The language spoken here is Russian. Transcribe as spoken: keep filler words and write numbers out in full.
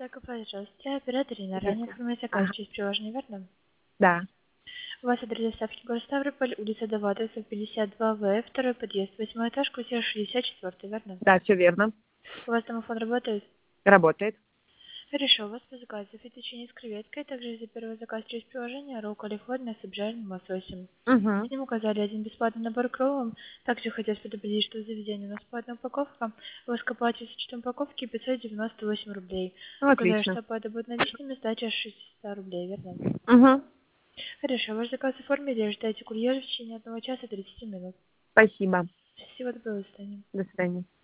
Так, пожалуйста, оператор Ирина. Ранее Здравствуйте. оформили заказ Ага. через приложение, верно? Да, У вас адрес доставки город Ставрополь, улица Довлатовцев, пятьдесят два В, второй подъезд, восьмой этаж, квартира шестьдесят четыре, верно? да, все верно. У вас домофон работает? Работает. Хорошо, у вас по заказу фетучини с креветкой, также за первый заказ через приложение, ролл калифорния с обжаренным лососем. Угу. С ним указали один бесплатный набор к роллам. Также хотелось предупредить, что в заведении у нас платная упаковка. Воскоплате с учетом упаковки пятьсот девяносто восемь рублей. Ну, Указали, отлично. что оплата будет наличными, сдача шестьсот рублей, верно? Угу. Хорошо, ваш заказ оформили, ожидайте курьера в течение одного часа тридцати минут. Спасибо. Всего доброго, до свидания. До свидания.